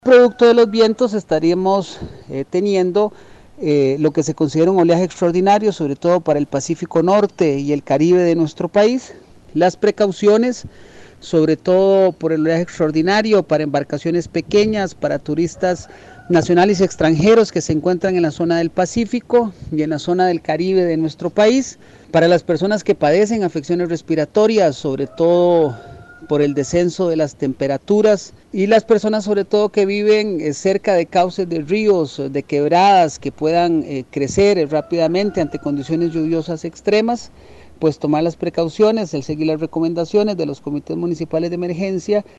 Producto de los vientos estaríamos teniendo lo que se considera un oleaje extraordinario, sobre todo para el Pacífico Norte y el Caribe de nuestro país. Las precauciones, sobre todo por el oleaje extraordinario, para embarcaciones pequeñas, para turistas nacionales y extranjeros que se encuentran en la zona del Pacífico y en la zona del Caribe de nuestro país. Para las personas que padecen afecciones respiratorias, sobre todo por el descenso de las temperaturas, y las personas sobre todo que viven cerca de cauces de ríos, de quebradas que puedan crecer rápidamente ante condiciones lluviosas extremas, pues tomar las precauciones, el seguir las recomendaciones de los comités municipales de emergencia